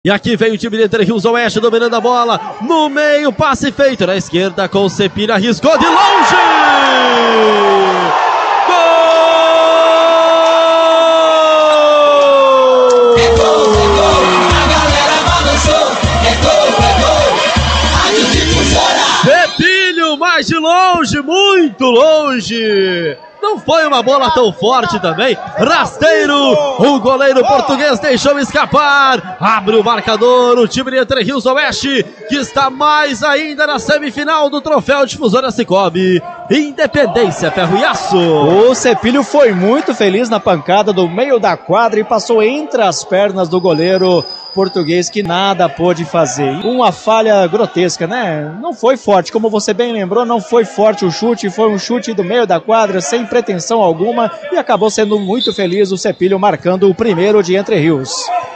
E aqui vem o time de Entre Rios Oeste dominando a bola. No meio, passe feito na esquerda com o Cepilho, arriscou de longe! Cepilho, mais de longe, muito longe. Não foi uma bola tão forte também. Rasteiro, o goleiro português deixou escapar. Abre o marcador o time de Entre Rios Oeste, que está mais ainda na semifinal do Troféu Difusora Cicobi. Independência, Ferro e Aço. O Cepilho foi muito feliz na pancada do meio da quadra e passou entre as pernas do goleiro português, que nada pôde fazer. Uma falha grotesca, né? Não foi forte, como você bem lembrou, não foi forte o chute, foi um chute do meio da quadra, sem pretensão alguma, e acabou sendo muito feliz o Cepilho, marcando o primeiro de Entre Rios.